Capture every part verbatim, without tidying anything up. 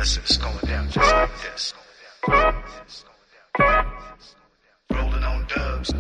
listen, it's going down just like this. Rolling on dubs.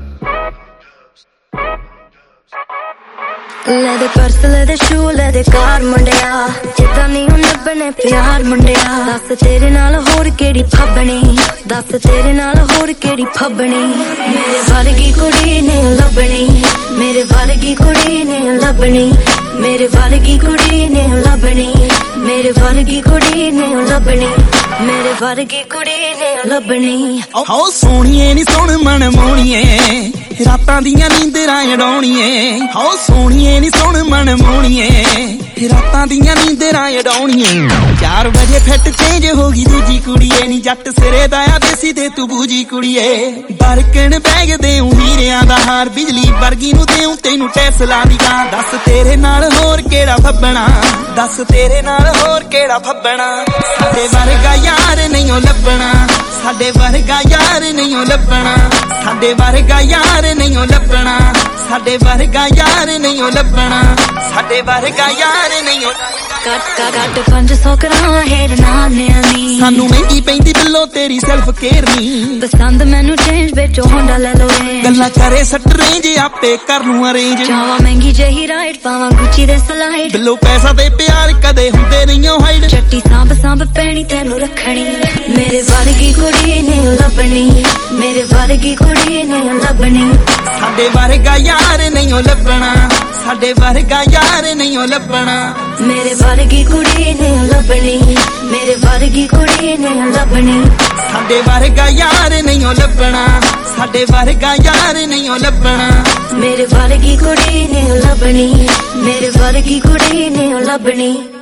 ਲੈ ਦੇ purse ਲੈ ਦੇ ਸ਼ੂ ਲੈ ਦੇ ਕਾਰ ਮੁੰਡਿਆ ਜਿੱਦਾਂ ਨਹੀਂ ਉਹ ਲੱਭਣੇ ਪਿਆਰ ਮੁੰਡਿਆ ਦੱਸ ਤੇਰੇ ਨਾਲ ਹੋਰ ਕਿਹੜੀ ਫੱਬਣੀ ਦੱਸ ਤੇਰੇ ਨਾਲ ਹੋਰ ਕਿਹੜੀ ਫੱਬਣੀ ਮੇਰੇ ਵਰਗੀ ਕੁੜੀ ਨੇ ਲੱਭਣੀ ਮੇਰੇ ਵਰਗੀ ਕੁੜੀ ਨੇ ਲੱਭਣੀ ਮੇਰੇ ਵਰਗੀ ਕੁੜੀ ਨੇ ਲੱਭਣੀ ਮੇਰੇ ਵਰਗੀ ਕੁੜੀ ਨੇ ਲੱਭਣੀ ਮੇਰੇ ਵਰਗੀ ਕੁੜੀ ਨੇ ਲੱਭਣੀ ਹੋ ਸੋਹਣੀਏ ਨੀ ਸੁਣ ਮਨ ਮੋਣੀਏ ਰਾਤਾਂ ਦੀਆਂ ਨੀਂਦਰਾਂ ਉਡਾਉਣੀਏ ਹੋ ਸੋਹਣੀਏ ਨੀ ਸੁਣ ਮਨ ਮੋਣੀਏ ਰਾਤਾਂ ਦੀਆਂ ਨੀਂਦਰਾਂ ਉਡਾਉਣੀਏ ਚਾਰ ਵਜੇ ਫਿੱਟ ਚੇਂਜ ਹੋ ਗਈ ਦੂਜੀ ਕੁੜੀਏ ਨੀ ਜੱਟ ਸਿਰੇ ਦਾ ਆ ਦੇਸੀ ਦੇ ਤੂੰ ਬੂਜੀ ਕੁੜੀਏ ਬਰਕਣ ਬੈਗ ਦੇਉ ਹੀਰਿਆਂ ਦਾ ਹਾਰ ਬਿਜਲੀ ਵਰਗੀ ਨੂੰ ਦੇਉ ਤੈਨੂੰ ਟੈਸਲਾ ਦੀ ਗਾਂ ਦੱਸ ਤੇਰੇ ਨਾਲ ਹੋਰ ਕਿਹੜਾ ਫੱਬਣਾ ਦੱਸ ਤੇਰੇ ਨਾਲ ਹੋਰ ਕਿਹੜਾ ਫੱਬਣਾ ਸਾਡੇ ਵਰਗਾ ਯਾਰ ਨਹੀਂ ਓ ਲੱਭਣਾ ਸਾਡੇ ਵਰਗਾ ਯਾਰ ਨਹੀਂ ਓ ਲੱਭਣਾ ਸਾਡੇ ਵਰਗਾ ਯਾਰ ਨਹੀਂ ਓ ਲੱਭਣਾ ਸਾਡੇ ਵਰਗਾ ਯਾਰ ਨਹੀਂ ਓ ਲੱਭਣਾ ਸਾਡੇ ਵਰਗਾ ਯਾਰ ਨਹੀਂ ਓ ਕੱਟ ਕੱਟ ਪੰਜ ਸੌ ਕਰਾਂ ਹੇਰ ਨਾਨਿਆਂ ਦੀ ਸਾਨੂੰ ਮਹਿੰਗੀ ਪੈਂਦੀ ਬਿੱਲੋ ਤੇਰੀ ਸੈਲਫ ਕੇਅਰ ਨੀ ਪਸੰਦ ਮੈਨੂੰ ਚੇਂਜ ਵਿੱਚੋ ਹੋਂਡਾ ਲੈ ਲੋ ਗੱਲਾਂ ਕਰੇ ਸੱਟ ਰੇਂਜ ਆਪੇ ਕਰ ਲੂੰ ਅਰੇਂਜ ਚਾਵਾ ਮਹਿੰਗੀ ਜਹੀ ਰਾਈਡ ਪਾਵਾਂ ਗੁੱਚੀ ਦੇ ਸਲਾਈਡ ਬਿੱਲੋ ਪੈਸਾ ਤੇ ਪਿਆਰ ਕਦੇ ਹੁੰਦੇ ਨਹੀਂ ਓ ਹਾਈਡ ਚੱਟੀ ਸਾਂਭ ਸਾਂਭ ਪੈਣੀ ਤੈਨੂੰ ਰੱਖਣੀ ਮੇਰੇ ਵਰਗੀ ਕੁੜੀ ਨੇ ਲੱਭਣੀ ਮੇਰੇ ਵਰਗੀ ਕੁੜੀ ਨੇ ਲੱਭਣੀ ਸਾਡੇ ਵਰਗਾ ਯਾਰ ਨਹੀਂ ਓ ਲੱਭਣਾ ਸਾਡੇ ਵਰਗਾ ਯਾਰ ਨਹੀਂ ਓ ਲੱਭਣਾ ਮੇਰੇ ਵਰਗੀ ਕੁੜੀ ਨੇ ਲੱਭਣੀ ਮੇਰੇ ਵਰਗੀ ਕੁੜੀ ਨੇ ਲੱਭਣੀ ਸਾਡੇ ਵਰਗਾ ਯਾਰ ਨਹੀਂ ਓ ਲੱਭਣਾ ਸਾਡੇ ਵਰਗਾ ਯਾਰ ਨਹੀਂ ਓ ਲੱਭਣਾ ਮੇਰੇ ਵਰਗੀ ਕੁੜੀ ਨੇ ਲੱਭਣੀ ਮੇਰੇ ਵਰਗੀ ਕੁੜੀ ਨੇ ਲੱਭਣੀ